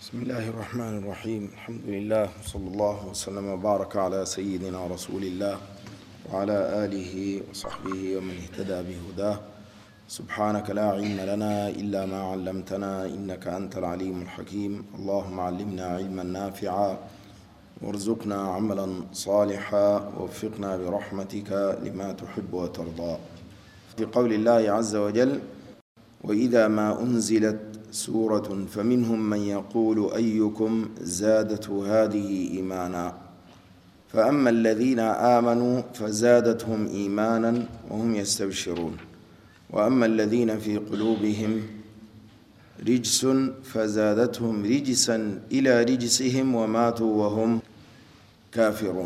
بسم الله الرحمن الرحيم. الحمد لله صلى الله وسلم وبارك على سيدنا رسول الله وعلى آله وصحبه ومن اهتدى بهداه. سبحانك لا علم لنا إلا ما علمتنا إنك أنت العليم الحكيم. اللهم علمنا علما نافعا وارزقنا عملا صالحا ووفقنا برحمتك لما تحب وترضى. في قول الله عز وجل: وإذا ما أنزلت سورة فمنهم من يقول أيكم زادته هذه إيمانا فأما الذين آمنوا فزادتهم إيمانا وهم يستبشرون وأما الذين في قلوبهم رجس فزادتهم رجسا إلى رجسهم وماتوا وهم كافرون.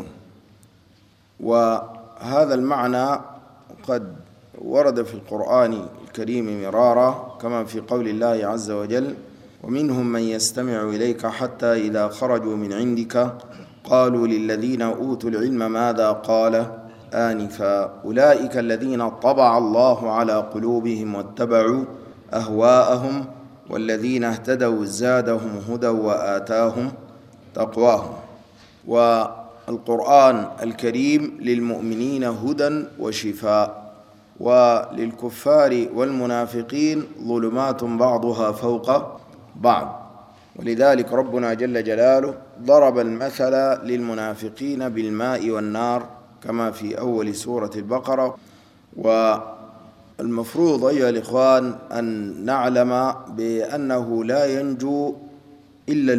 وهذا المعنى قد ورد في القرآن الكريم مرارا، كما في قول الله عز وجل: ومنهم من يستمع إليك حتى إذا خرجوا من عندك قالوا للذين أوتوا العلم ماذا قال آنفا أولئك الذين طبع الله على قلوبهم واتبعوا أهواءهم والذين اهتدوا زادهم هدى وآتاهم تقواهم. والقرآن الكريم للمؤمنين هدى وشفاء، وللكفار والمنافقين ظلمات بعضها فوق بعض. ولذلك ربنا جل جلاله ضرب المثل للمنافقين بالماء والنار كما في أول سورة البقرة. والمفروض أيها الإخوان أن نعلم بأنه لا ينجو إلا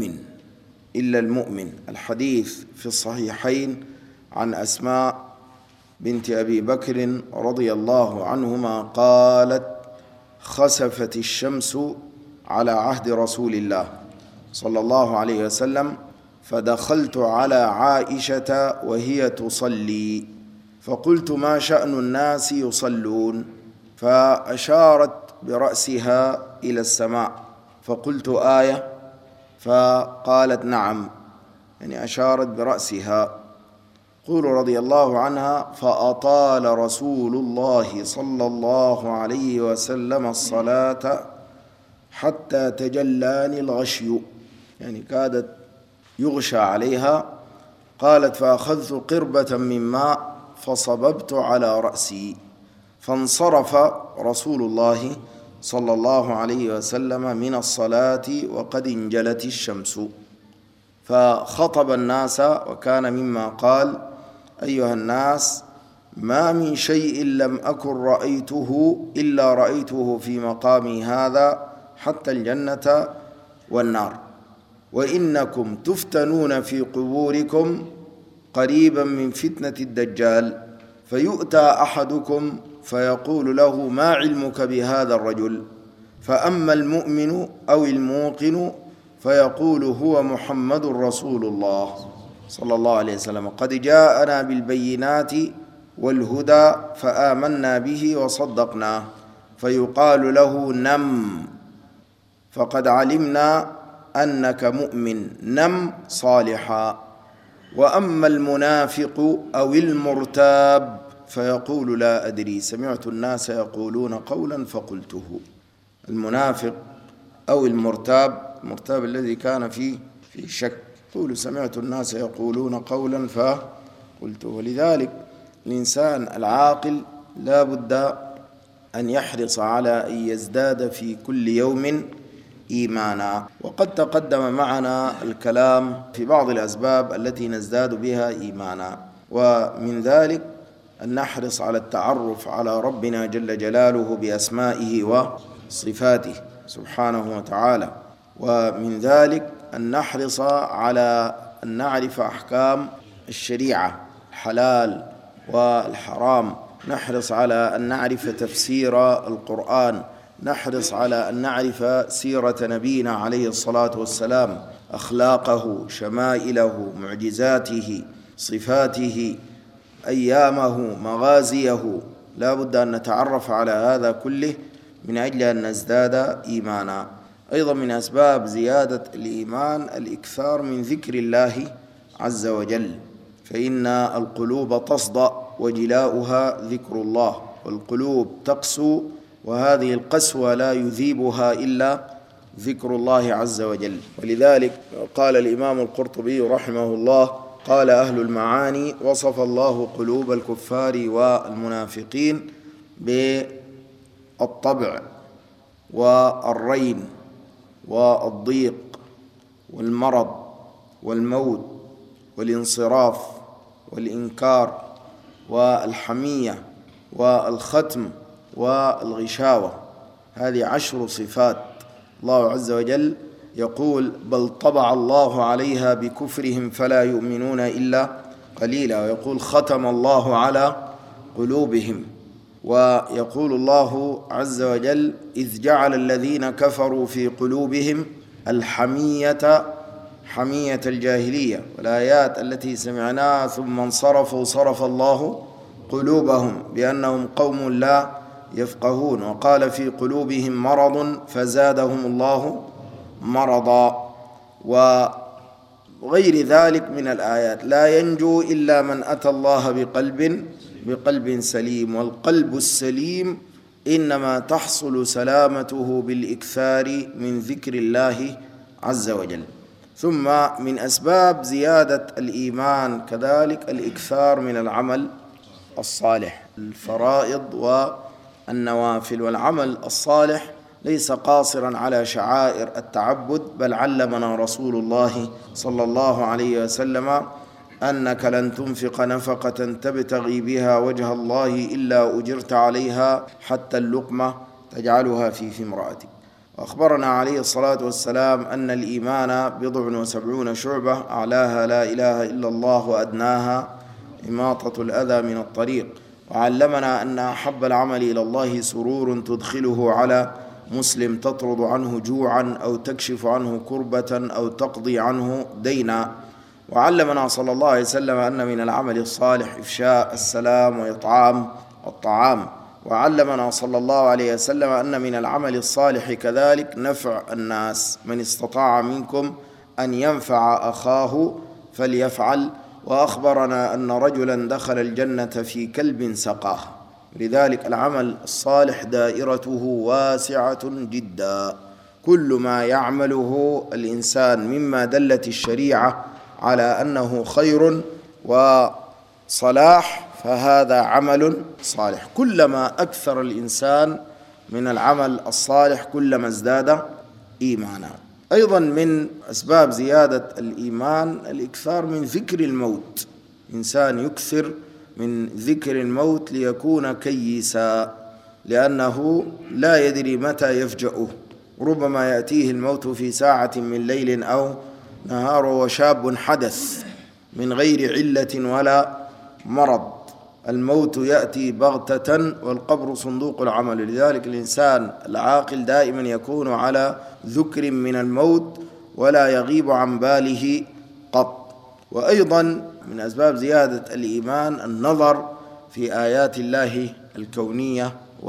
المؤمن. الحديث في الصحيحين عن أسماء بنت أبي بكر رضي الله عنهما قالت: خسفت الشمس على عهد رسول الله صلى الله عليه وسلم فدخلت على عائشة وهي تصلي فقلت: ما شأن الناس يصلون؟ فأشارت برأسها إلى السماء فقلت: آية؟ فقالت: نعم، يعني أشارت برأسها. قول رضي الله عنها: فأطال رسول الله صلى الله عليه وسلم الصلاة حتى تجلاني الغشي، يعني كادت يغشى عليها. قالت: فأخذت قربة من ماء فصببت على رأسي فانصرف رسول الله صلى الله عليه وسلم من الصلاة وقد انجلت الشمس فخطب الناس، وكان مما قال: أيها الناس، ما من شيء لم أكن رأيته إلا رأيته في مقامي هذا حتى الجنة والنار، وإنكم تفتنون في قبوركم قريبا من فتنة الدجال، فيؤتى أحدكم فيقول له: ما علمك بهذا الرجل؟ فأما المؤمن أو الموقن فيقول: هو محمد رسول الله صلى الله عليه وسلم، قد جاءنا بالبينات والهدى فآمنا به وصدقناه، فيقال له: نم فقد علمنا أنك مؤمن، نم صالحا. وأما المنافق أو المرتاب فيقول: لا أدري، سمعت الناس يقولون قولا فقلته. المنافق أو المرتاب الذي كان في شك، يقول: سمعت الناس يقولون قولا فقلته. ولذلك الإنسان العاقل لا بد أن يحرص على أن يزداد في كل يوم إيمانا. وقد تقدم معنا الكلام في بعض الأسباب التي نزداد بها إيمانا، ومن ذلك أن نحرص على التعرف على ربنا جل جلاله بأسمائه وصفاته سبحانه وتعالى، ومن ذلك أن نحرص على أن نعرف أحكام الشريعة، الحلال والحرام، نحرص على أن نعرف تفسير القرآن، نحرص على أن نعرف سيرة نبينا عليه الصلاة والسلام، أخلاقه، شمائله، معجزاته، صفاته، أيامه، مغازيه. لا بد أن نتعرف على هذا كله من أجل أن نزداد إيمانا. أيضا من أسباب زيادة الإيمان الإكثار من ذكر الله عز وجل، فإن القلوب تصدأ وجلاؤها ذكر الله، والقلوب تقسو وهذه القسوة لا يذيبها إلا ذكر الله عز وجل. ولذلك قال الإمام القرطبي رحمه الله: قال أهل المعاني: وصف الله قلوب الكفار والمنافقين بالطبع والرين والضيق والمرض والموت والانصراف والإنكار والحمية والختم والغشاوة. هذه 10 صفات الله عز وجل يقول: بل طبع الله عليها بكفرهم فلا يؤمنون إلا قليلا. ويقول: ختم الله على قلوبهم. ويقول الله عز وجل: إذ جعل الذين كفروا في قلوبهم الحمية حمية الجاهلية. والآيات التي سمعناها: ثم انصرفوا صرف الله قلوبهم بأنهم قوم لا يفقهون. وقال: في قلوبهم مرض فزادهم الله مرضا. وغير ذلك من الآيات. لا ينجو إلا من أتى الله بقلب سليم. والقلب السليم إنما تحصل سلامته بالإكثار من ذكر الله عز وجل. ثم من أسباب زيادة الإيمان كذلك الإكثار من العمل الصالح، الفرائض والنوافل. والعمل الصالح ليس قاصرا على شعائر التعبد، بل علمنا رسول الله صلى الله عليه وسلم: أنك لن تنفق نفقة تبتغي بها وجه الله إلا أجرت عليها حتى اللقمة تجعلها في امرأتك. وأخبرنا عليه الصلاة والسلام أن الإيمان 70 شعبة، أعلاها لا إله إلا الله، وأدناها إماطة الأذى من الطريق. وعلمنا أن أحب العمل إلى الله سرور تدخله على مسلم تطرد عنه جوعا أو تكشف عنه كربة أو تقضي عنه دينا. وعلمنا صلى الله عليه وسلم أن من العمل الصالح إفشاء السلام وإطعام الطعام. وعلمنا صلى الله عليه وسلم أن من العمل الصالح كذلك نفع الناس: من استطاع منكم أن ينفع أخاه فليفعل. وأخبرنا أن رجلا دخل الجنة في كلب سقاه. لذلك العمل الصالح دائرته واسعة جدا. كل ما يعمله الإنسان مما دلت الشريعة على أنه خير وصلاح فهذا عمل صالح. كلما أكثر الإنسان من العمل الصالح كلما ازداد إيمانا. أيضا من أسباب زيادة الإيمان الإكثار من ذكر الموت. إنسان يكثر من ذكر الموت ليكون كيسا، لأنه لا يدري متى يفجأه. ربما يأتيه الموت في ساعة من ليل أو نهار وشاب حدث من غير علة ولا مرض. الموت يأتي بغتة والقبر صندوق العمل. لذلك الإنسان العاقل دائما يكون على ذكر من الموت ولا يغيب عن باله قط. وأيضا من أسباب زيادة الإيمان النظر في آيات الله الكونية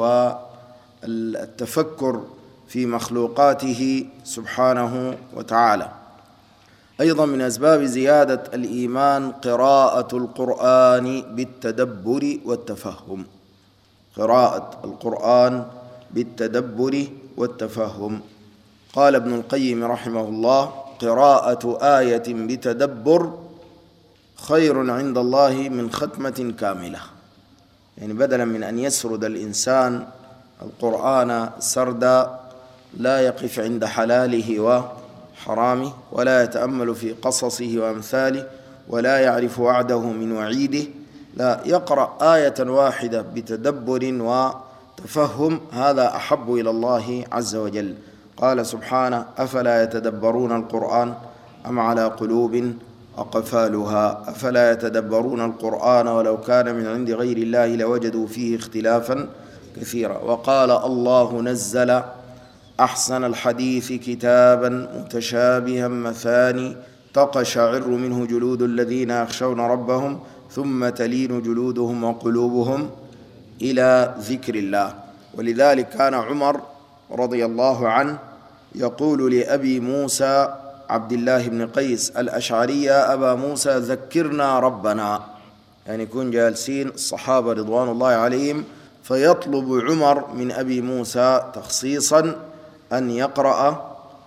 والتفكر في مخلوقاته سبحانه وتعالى. أيضا من أسباب زيادة الإيمان قراءة القرآن بالتدبر والتفهم. قراءة القرآن بالتدبر والتفهم. قال ابن القيم رحمه الله: قراءة آية بتدبر خير عند الله من ختمة كاملة. يعني بدلا من أن يسرد الإنسان القرآن سردا لا يقف عند حلاله وحرامه ولا يتأمل في قصصه وأمثاله ولا يعرف وعده من وعيده، لا، يقرأ آية واحدة بتدبر وتفهم، هذا أحب إلى الله عز وجل. قال سبحانه: أفلا يتدبرون القرآن أم على قلوب أقفالها. أفلا يتدبرون القرآن ولو كان من عند غير الله لوجدوا فيه اختلافا كثيرا. وقال: الله نزل أحسن الحديث كتابا متشابها مثاني تقشعر منه جلود الذين يخشون ربهم ثم تلين جلودهم وقلوبهم إلى ذكر الله. ولذلك كان عمر رضي الله عنه يقول لأبي موسى عبد الله بن قيس الأشعري: يا أبا موسى ذكرنا ربنا. يعني يكون جالسين الصحابة رضوان الله عليهم فيطلب عمر من أبي موسى تخصيصا أن يقرأ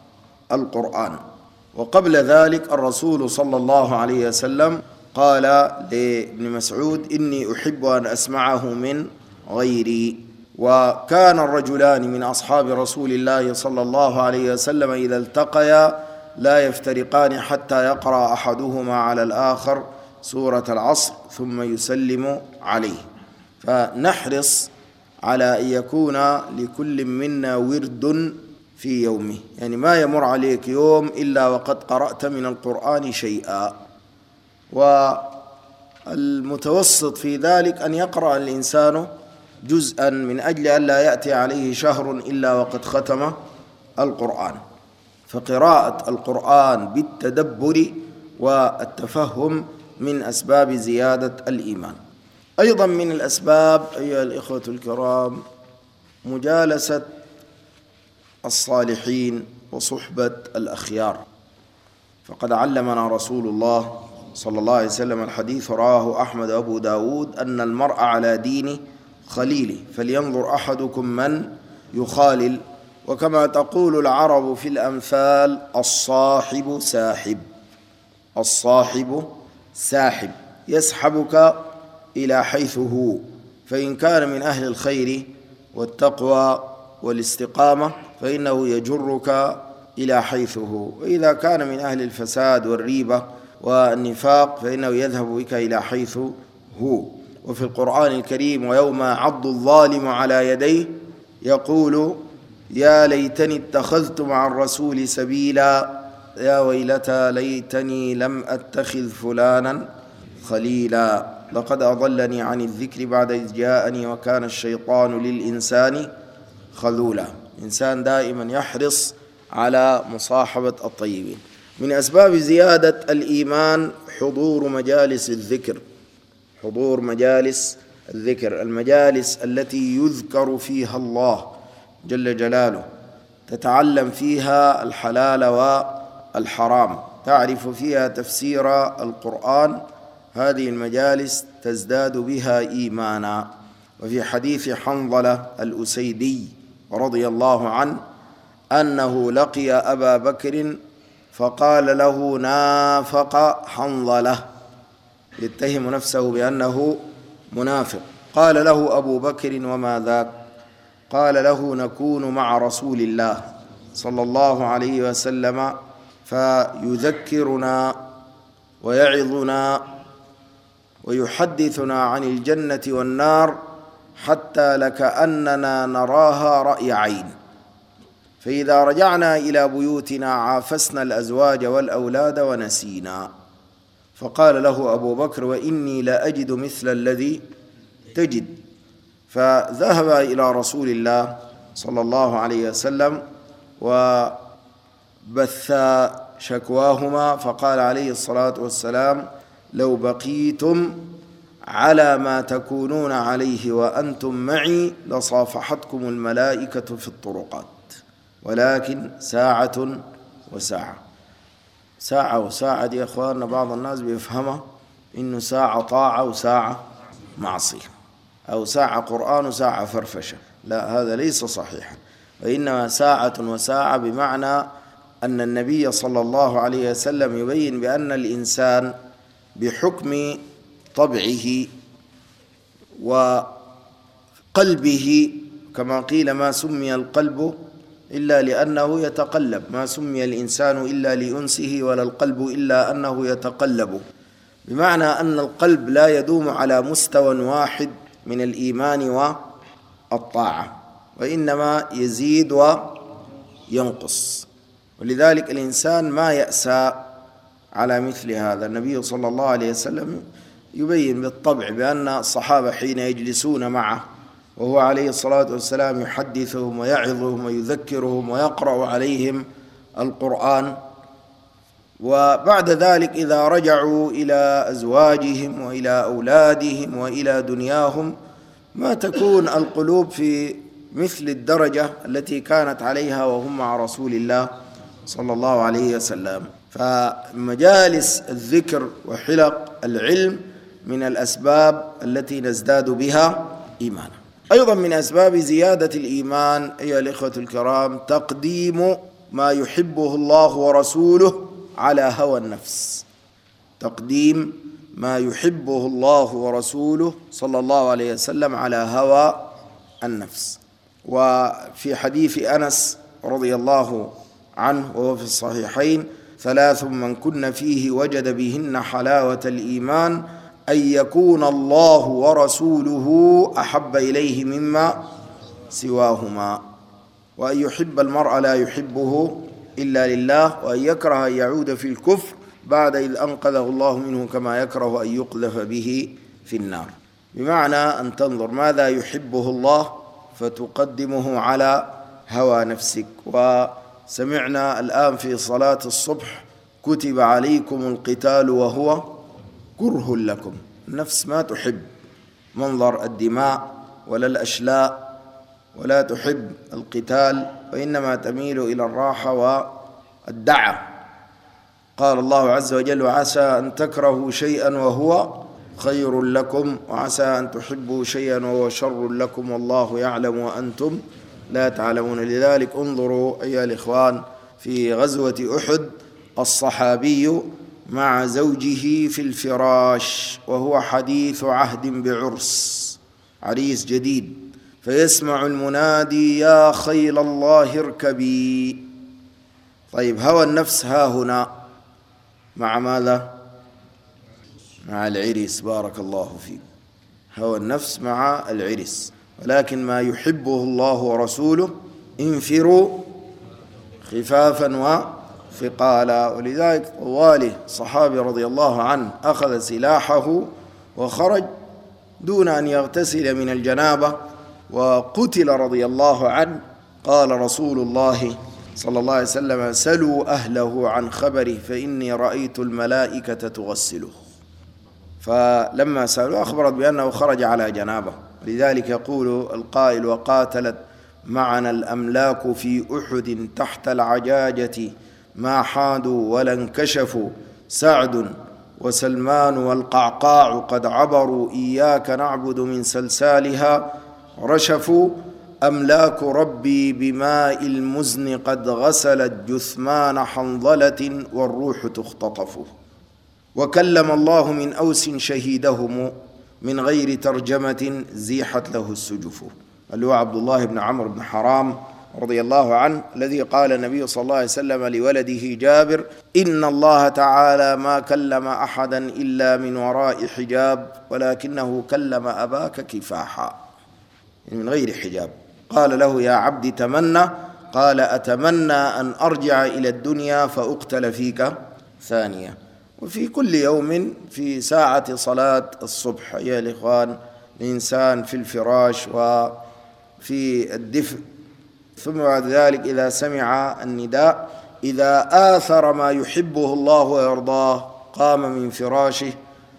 القرآن. وقبل ذلك الرسول صلى الله عليه وسلم قال لابن مسعود: إني أحب أن أسمعه من غيري. وكان الرجلان من أصحاب رسول الله صلى الله عليه وسلم إذا التقيا لا يفترقان حتى يقرأ أحدهما على الآخر سورة العصر ثم يسلم عليه. فنحرص على أن يكون لكل منا ورد في يومه، يعني ما يمر عليك يوم إلا وقد قرأت من القرآن شيئا. والمتوسط في ذلك أن يقرأ الإنسان جزءا من أجل أن لا يأتي عليه شهر إلا وقد ختم القرآن. فقراءة القرآن بالتدبر والتفهم من أسباب زيادة الإيمان. أيضا من الأسباب أيها الإخوة الكرام مجالسة الصالحين وصحبة الأخيار. فقد علمنا رسول الله صلى الله عليه وسلم الحديث رواه أحمد وأبو داود: أن المرء على دين خليله فلينظر أحدكم من يخالل. وكما تقول العرب في الأمثال: الصاحب ساحب. الصاحب ساحب يسحبك إلى حيث هو، فإن كان من أهل الخير والتقوى والاستقامة فإنه يجرك إلى حيث هو، وإذا كان من أهل الفساد والريبة والنفاق فإنه يذهب بك إلى حيث هو. وفي القرآن الكريم: ويوم يعض الظالم على يديه يقول يا ليتني اتخذت مع الرسول سبيلا يا ويلتى ليتني لم أتخذ فلانا خليلا لقد أضلني عن الذكر بعد إذ جاءني وكان الشيطان للإنسان خذولا. الإنسان دائما يحرص على مصاحبة الطيبين. من أسباب زيادة الإيمان حضور مجالس الذكر. حضور مجالس الذكر، المجالس التي يذكر فيها الله جل جلاله، تتعلم فيها الحلال والحرام، تعرف فيها تفسير القرآن. هذه المجالس تزداد بها إيمانا. وفي حديث حنظلة الأسيدي رضي الله عنه أنه لقي أبا بكر فقال له: نافق حنظلة، يتهم نفسه بأنه منافق. قال له أبو بكر: وما ذاك؟ قال له: نكون مع رسول الله صلى الله عليه وسلم فيذكرنا ويعظنا ويحدثنا عن الجنة والنار حتى لكأننا نراها رأي عين، فإذا رجعنا إلى بيوتنا عافسنا الأزواج والأولاد ونسينا. فقال له أبو بكر: وإني لأجد مثل الذي تجد. فذهب إلى رسول الله صلى الله عليه وسلم وبث شكواهما، فقال عليه الصلاة والسلام: لو بقيتم على ما تكونون عليه وأنتم معي لصافحتكم الملائكة في الطرقات، ولكن ساعة وساعة. ساعة وساعة دي يا أخواننا بعض الناس بيفهمها إنه ساعة طاعة وساعة معصية، أو ساعة قرآن وساعة فرفشة. لا، هذا ليس صحيحا، وإنما ساعة وساعة بمعنى أن النبي صلى الله عليه وسلم يبين بأن الإنسان بحكم طبعه وقلبه، كما قيل: ما سمي القلب إلا لأنه يتقلب، ما سمي الإنسان إلا لأنسه ولا القلب إلا أنه يتقلب، بمعنى أن القلب لا يدوم على مستوى واحد من الإيمان والطاعة، وإنما يزيد وينقص. ولذلك الإنسان ما يأسى على مثل هذا. النبي صلى الله عليه وسلم يبين بالطبع بأن الصحابة حين يجلسون معه وهو عليه الصلاة والسلام يحدثهم ويعظهم ويذكرهم ويقرأ عليهم القرآن، وبعد ذلك إذا رجعوا إلى أزواجهم وإلى أولادهم وإلى دنياهم ما تكون القلوب في مثل الدرجة التي كانت عليها وهم مع رسول الله صلى الله عليه وسلم. فمجالس الذكر وحلق العلم من الأسباب التي نزداد بها إيمانا. أيضا من أسباب زيادة الإيمان أيها الإخوة الكرام تقديم ما يحبه الله ورسوله على هوى النفس، تقديم ما يحبه الله ورسوله صلى الله عليه وسلم على هوى النفس. وفي حديث أنس رضي الله عنه وهو في الصحيحين: 3 من كن فيه وجد بهن حلاوة الإيمان: أن يكون الله ورسوله أحب إليه مما سواهما، وأن يحب المرء لا يحبه إلا لله، وأن يكره أن يعود في الكفر بعد إذ أنقذه الله منه، كما يكره أن يقذف به في النار. بمعنى أن تنظر ماذا يحبه الله فتقدمه على هوى نفسك. وسمعنا الآن في صلاة الصبح: كتب عليكم القتال وهو كره لكم. النفس ما تحب منظر الدماء ولا الأشلاء، ولا تحب القتال، وإنما تميل إلى الراحة والدعة. قال الله عز وجل: وعسى أن تكرهوا شيئا وهو خير لكم، وعسى أن تحبوا شيئا وهو شر لكم، والله يعلم وأنتم لا تعلمون. لذلك انظروا أيها الإخوان في غزوة أحد، الصحابي مع زوجه في الفراش وهو حديث عهد بعرس، عريس جديد، فيسمع المنادي: يا خيل الله اركبي. طيب، هوى النفس ها هنا مع ماذا؟ مع العرس. بارك الله فيك. هوى النفس مع العرس. ولكن ما يحبه الله ورسوله: انفروا خفافا وثقالا. ولذلك طوالي صحابي رضي الله عنه أخذ سلاحه وخرج دون أن يغتسل من الجنابة وقتل رضي الله عنه. قال رسول الله صلى الله عليه وسلم: سلوا أهله عن خبره فإني رأيت الملائكة تغسله. فلما سألوا أخبرت بأنه خرج على جنابه. لذلك يقول القائل: وقاتلت معنا الأملاك في أحد تحت العجاجة ما حادوا ولا انكشفوا، سعد وسلمان والقعقاع قد عبروا، إياك نعبد من سلسالها رشفوا، أملاك ربي بماء المزن قد غسلت جثمان حنظلة والروح تختطف. وكلم الله من أوس شهيدهم من غير ترجمة زيحت له السجف. اللي هو عبد الله بن عمرو بن حرام رضي الله عنه، الذي قال النبي صلى الله عليه وسلم لولده جابر: إن الله تعالى ما كلم أحدا إلا من وراء حجاب، ولكنه كلم أباك كفاحا، يعني من غير حجاب. قال له: يا عبد تمنى، قال: أتمنى أن أرجع إلى الدنيا فأقتل فيك ثانية. وفي كل يوم في ساعة صلاة الصبح يا الإخوان الإنسان في الفراش وفي الدفء، ثم بعد ذلك إذا سمع النداء، إذا آثر ما يحبه الله ويرضاه قام من فراشه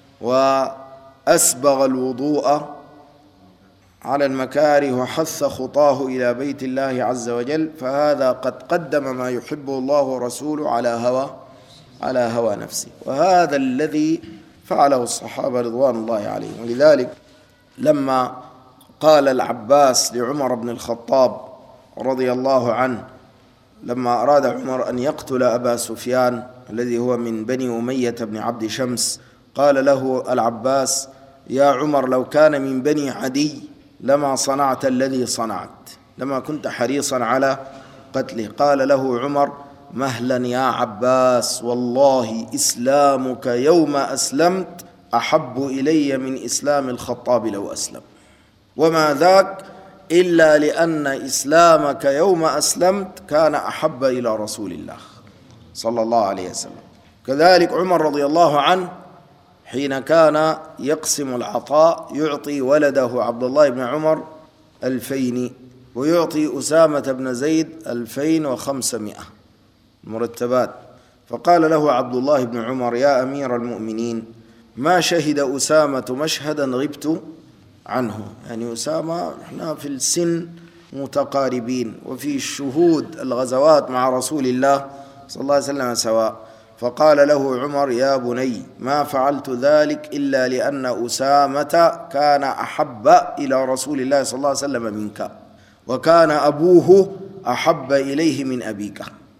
وأسبغ الوضوء على المكاره وحث خطاه إلى بيت الله عز وجل، فهذا قد قدم ما يحبه الله ورسوله على هوى نفسه. وهذا الذي فعله الصحابة رضوان الله عليهم. ولذلك لما قال العباس لعمر بن الخطاب رضي الله عنه، لما أراد عمر أن يقتل أبا سفيان الذي هو من بني أمية بن عبد شمس، قال له العباس: يا عمر، لو كان من بني عدي لما صنعت الذي صنعت، لما كنت حريصا على قتله. قال له عمر: مهلا يا عباس، والله إسلامك يوم أسلمت أحب إلي من إسلام الخطاب لو أسلم، وما ذاك إلا لأن إسلامك يوم أسلمت كان أحب إلى رسول الله صلى الله عليه وسلم. كذلك عمر رضي الله عنه حين كان يقسم العطاء يعطي ولده عبد الله بن عمر 2000 ويعطي أسامة بن زيد 2500 مرتبات. فقال له عبد الله بن عمر: يا أمير المؤمنين، ما شهد أسامة مشهدا غبت عنه. يعني أسامة احنا في السن متقاربين، وفي الشهود الغزوات مع رسول الله صلى الله عليه وسلم سواء. فقال له عمر: يا بني، ما فعلت ذلك إلا لأن أسامة كان أحب إلى رسول الله صلى الله عليه وسلم منك، وكان أبوه أحب إليه من أبيك.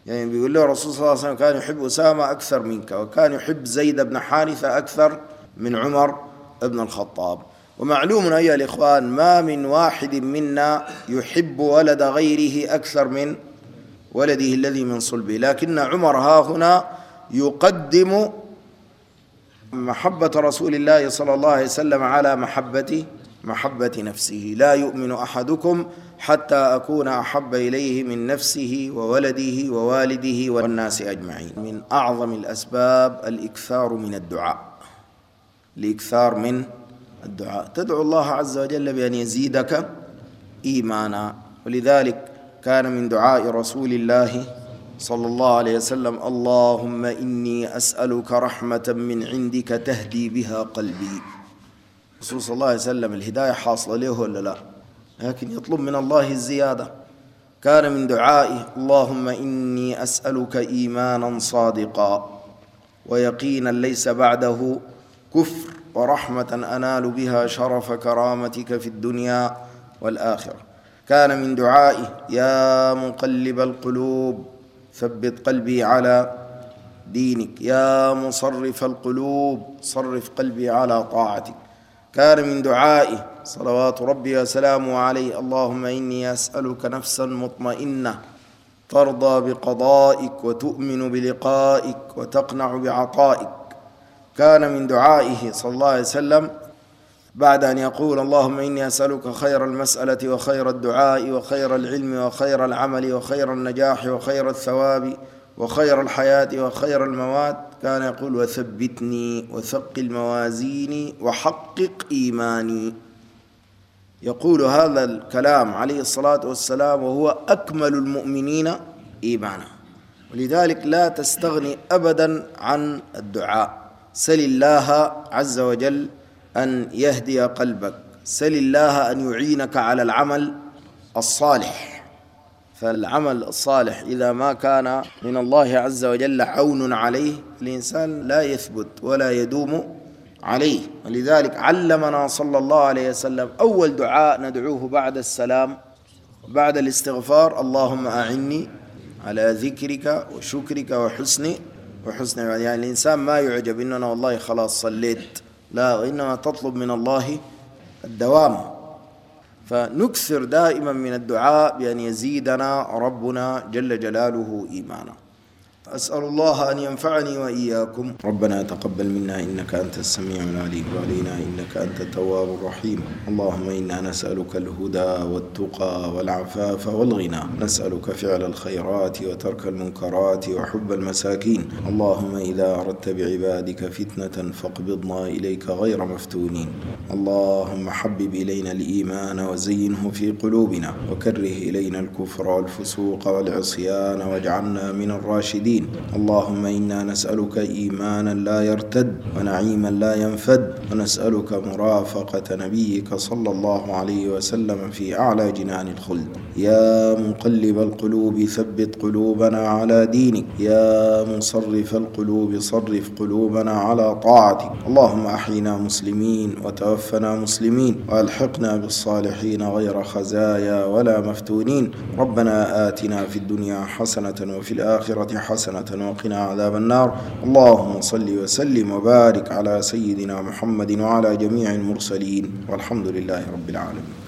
يعني بيقول له الرسول صلى الله عليه وسلم كان يحب أسامة أكثر منك، وكان يحب زيد بن حارثة أكثر من عمر بن الخطاب. ومعلوم أيها الإخوان ما من واحد منا يحب ولد غيره أكثر من ولده الذي من صلبه، لكن عمر ها هنا يقدم محبة رسول الله صلى الله عليه وسلم على محبة نفسه. لا يؤمن أحدكم حتى أكون أحب إليه من نفسه وولده ووالده والناس أجمعين. من أعظم الأسباب الإكثار من الدعاء، تدعو الله عز وجل بأن يزيدك إيمانا. ولذلك كان من دعاء رسول الله صلى الله عليه وسلم: اللهم إني أسألك رحمة من عندك تهدي بها قلبي. الرسول صلى الله عليه وسلم الهداية حاصلة له ولا لا؟ لكن يطلب من الله الزيادة. كان من دعائه: اللهم إني أسألك إيمانا صادقا ويقينا ليس بعده كفر ورحمة أنال بها شرف كرامتك في الدنيا والآخرة. كان من دعائه: يا مقلب القلوب ثبت قلبي على دينك، يا مصرف القلوب صرف قلبي على طاعتك. كان من دعائه صلوات ربي وسلامه عليه: اللهم إني أسألك نفسا مطمئنة ترضى بقضائك وتؤمن بلقائك وتقنع بعطائك. كان من دعائه صلى الله عليه وسلم بعد أن يقول: اللهم إني أسألك خير المسألة وخير الدعاء وخير العلم وخير العمل وخير النجاح وخير الثواب وخير الحياة وخير الموات، كان يقول: وثبتني وثقل موازيني وحقق إيماني. يقول هذا الكلام عليه الصلاة والسلام وهو أكمل المؤمنين إيمانا. ولذلك لا تستغني أبدا عن الدعاء. سل الله عز وجل أن يهدي قلبك، سل الله أن يعينك على العمل الصالح. فالعمل الصالح إذا ما كان من الله عز وجل عون عليه، الإنسان لا يثبت ولا يدوم عليه. ولذلك علمنا صلى الله عليه وسلم أول دعاء ندعوه بعد السلام بعد الاستغفار: اللهم أعني على ذكرك وشكرك وحسن يعني الإنسان ما يعجب إن أنا والله خلاص صليت، لا، وإنما تطلب من الله الدوام. فنكثر دائما من الدعاء بأن يزيدنا ربنا جل جلاله إيمانا. أسأل الله أن ينفعني وإياكم. ربنا تقبل منا إنك أنت السميع العليم، وعلينا إنك أنت التواب الرحيم. اللهم إنا نسألك الهدى والتقى والعفاف والغنى، نسألك فعل الخيرات وترك المنكرات وحب المساكين. اللهم إذا أردت بعبادك فتنة فاقبضنا إليك غير مفتونين. اللهم حبب إلينا الإيمان وزينه في قلوبنا، وكره إلينا الكفر والفسوق والعصيان واجعلنا من الراشدين. اللهم إنا نسألك إيمانا لا يرتد ونعيما لا ينفد، ونسألك مرافقة نبيك صلى الله عليه وسلم في أعلى جنان الخلد. يا مقلب القلوب ثبت قلوبنا على دينك، يا مصرف القلوب صرف قلوبنا على طاعتك. اللهم أحينا مسلمين وتوفنا مسلمين، وألحقنا بالصالحين غير خزايا ولا مفتونين. ربنا آتنا في الدنيا حسنة وفي الآخرة حسنة وقنا عذاب النار. اللهم صل وسلم وبارك على سيدنا محمد وعلى جميع المرسلين، والحمد لله رب العالمين.